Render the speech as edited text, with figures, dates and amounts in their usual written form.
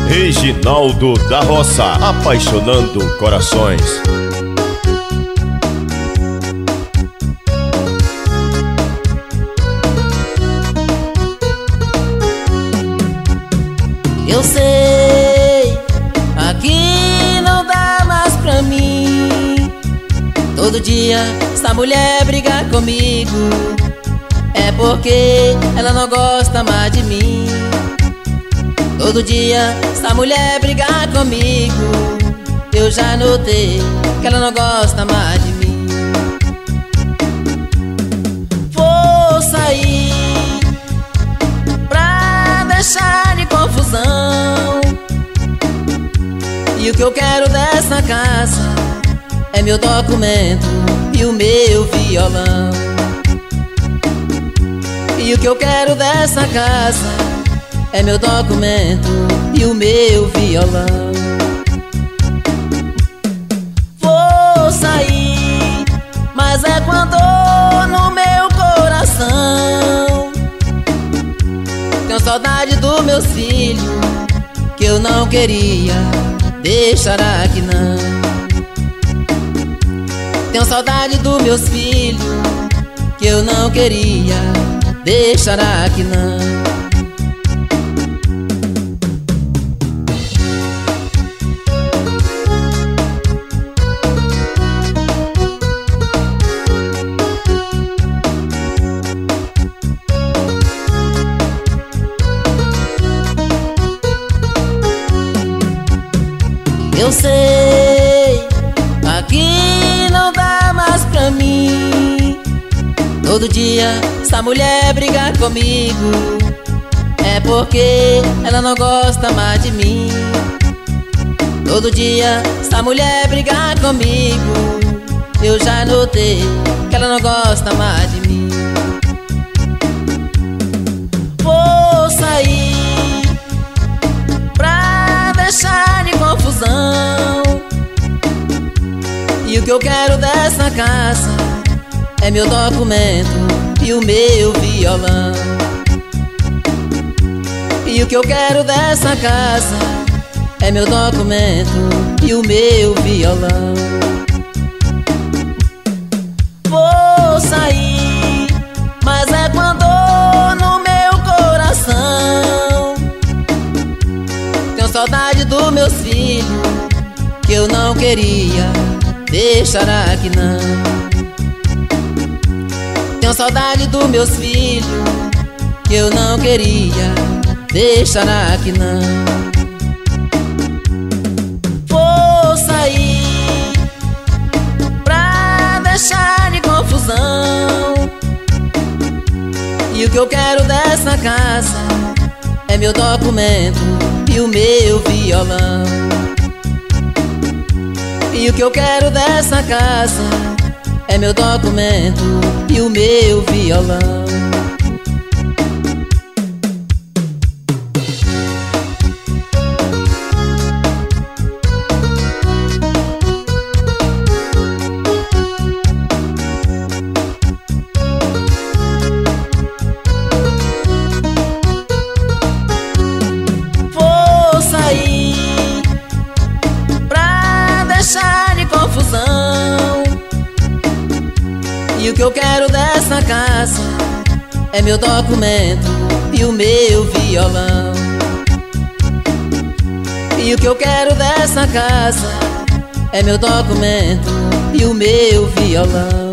Reginaldo da Roça, apaixonando corações. Eu sei, aqui não dá mais pra mim. Todo dia essa mulher briga comigo. É porque ela não gosta mais de mim. Todo dia essa mulher briga comigo. Eu já notei que ela não gosta mais de mim. Vou sair pra deixar de confusão. E o que eu quero dessa casa é meu documento e o meu violão. E o que eu quero dessa casa é meu documento e o meu violão. Vou sair, mas é com a dor no meu coração. Tenho saudade dos meus filhos, que eu não queria deixar aqui não. Tenho saudade dos meus filhos, que eu não queria deixar aqui não. Eu sei, aqui não dá mais pra mim. Todo dia essa mulher briga comigo. É porque ela não gosta mais de mim. Todo dia essa mulher briga comigo. Eu já notei que ela não gosta mais de mim. Vou sair pra deixar de confusão. E o que eu quero dessa casa é meu documento e o meu violão. E o que eu quero dessa casa é meu documento e o meu violão. Vou sair, mas é com a dor no meu coração. Tenho saudade dos meus filhos, que eu não queria deixar aqui não. Tenho saudade dos meus filhos, que eu não queria deixar aqui não. Vou sair pra deixar de confusão. E o que eu quero dessa casa é meu documento e o meu violão. E o que eu quero dessa casa é meu documento e o meu violão. Vou sair pra deixar de confusão. E o que eu quero dessa casa é meu documento e o meu violão. E o que eu quero dessa casa é meu documento e o meu violão.